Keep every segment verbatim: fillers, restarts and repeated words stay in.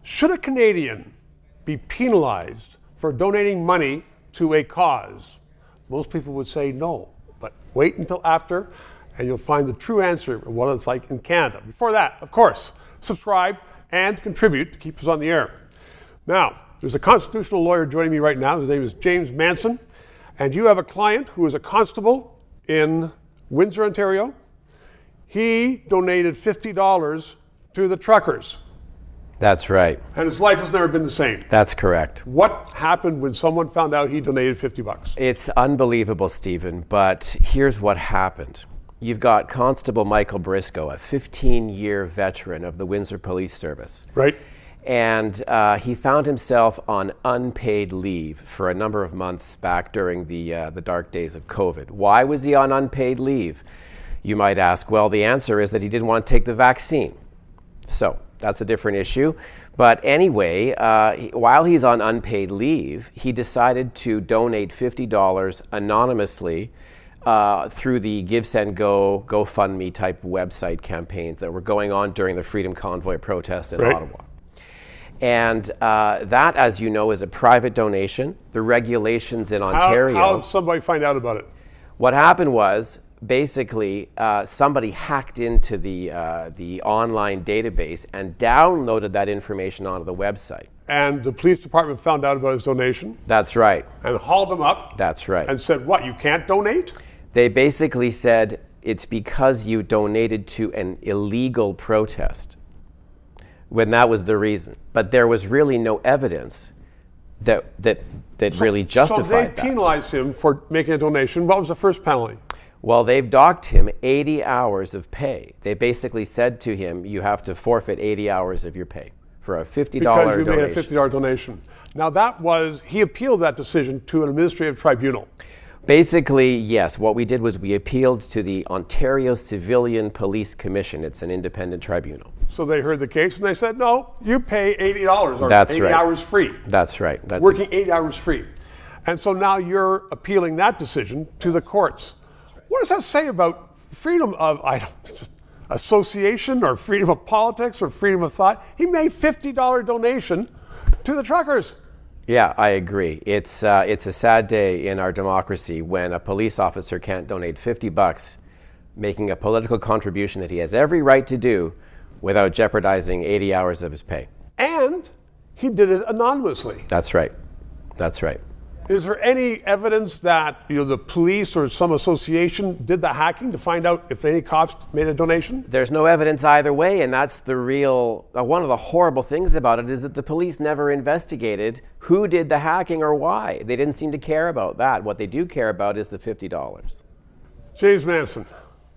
Should a Canadian be penalized for donating money to a cause? Most people would say no, but wait until after and you'll find the true answer of what it's like in Canada. Before that, of course, subscribe and contribute to keep us on the air. Now, there's a constitutional lawyer joining me right now. His name is James Manson, and you have a client who is a constable in Windsor, Ontario. He donated fifty dollars to the truckers. That's right. And his life has never been the same. That's correct. What happened when someone found out he donated fifty bucks? It's unbelievable, Stephen, but here's what happened. You've got Constable Michael Briscoe, a fifteen-year veteran of the Windsor Police Service. Right. And uh, he found himself on unpaid leave for a number of months back during the, uh, the dark days of COVID. Why was he on unpaid leave? You might ask. Well, the answer is that he didn't want to take the vaccine. So that's a different issue. But anyway, uh, he, while he's on unpaid leave, he decided to donate fifty dollars anonymously uh, through the Give, Send, Go, GoFundMe type website campaigns that were going on during the Freedom Convoy protest in right. Ottawa. And uh, that, as you know, is a private donation. The regulations in Ontario... How, how did somebody find out about it? What happened was, basically, uh, somebody hacked into the uh, the online database and downloaded that information onto the website. And the police department found out about his donation? That's right. And hauled him up? That's right. And said, what, you can't donate? They basically said, it's because you donated to an illegal protest, when that was the reason. But there was really no evidence that that, that so, really justified that. So they penalized him for making a donation. What was the first penalty? Well, they've docked him eighty hours of pay. They basically said to him, you have to forfeit eighty hours of your pay for a fifty dollars donation. Because you donation. made a fifty dollars donation. Now that was, he appealed that decision to an administrative tribunal. Basically, yes. What we did was we appealed to the Ontario Civilian Police Commission. It's an independent tribunal. So they heard the case and they said, no, you pay eighty dollars or That's eighty right. hours free. That's right. That's Working eighty hours free. And so now you're appealing that decision to the courts. What does that say about freedom of I don't, association or freedom of politics or freedom of thought? He made fifty dollars donation to the truckers. Yeah, I agree. It's uh, it's a sad day in our democracy when a police officer can't donate fifty bucks, making a political contribution that he has every right to do without jeopardizing eighty hours of his pay. And he did it anonymously. That's right. That's right. Is there any evidence that you know the police or some association did the hacking to find out if any cops made a donation? There's no evidence either way, and that's the real, uh, one of the horrible things about it is that the police never investigated who did the hacking or why. They didn't seem to care about that. What they do care about is the fifty dollars. James Manson,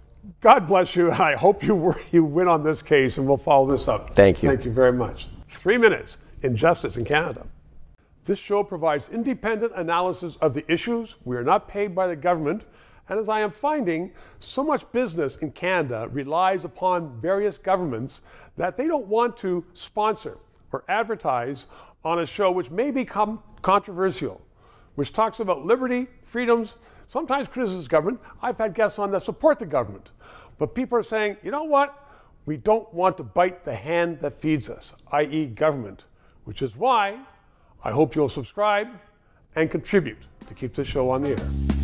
God bless you. I hope you, were, you win on this case, and we'll follow this up. Thank you. Thank you very much. Three minutes in justice in Canada. This show provides independent analysis of the issues. We are not paid by the government. And as I am finding, so much business in Canada relies upon various governments that they don't want to sponsor or advertise on a show which may become controversial, which talks about liberty, freedoms, sometimes criticizes government. I've had guests on that support the government. But people are saying, you know what? We don't want to bite the hand that feeds us, that is government, which is why I hope you'll subscribe and contribute to keep this show on the air.